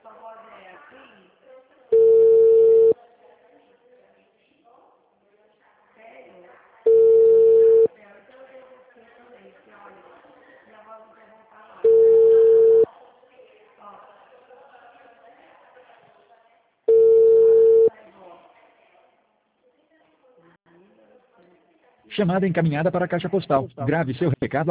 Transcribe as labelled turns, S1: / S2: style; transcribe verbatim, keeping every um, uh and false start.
S1: Chamada encaminhada para a caixa postal. Grave seu recado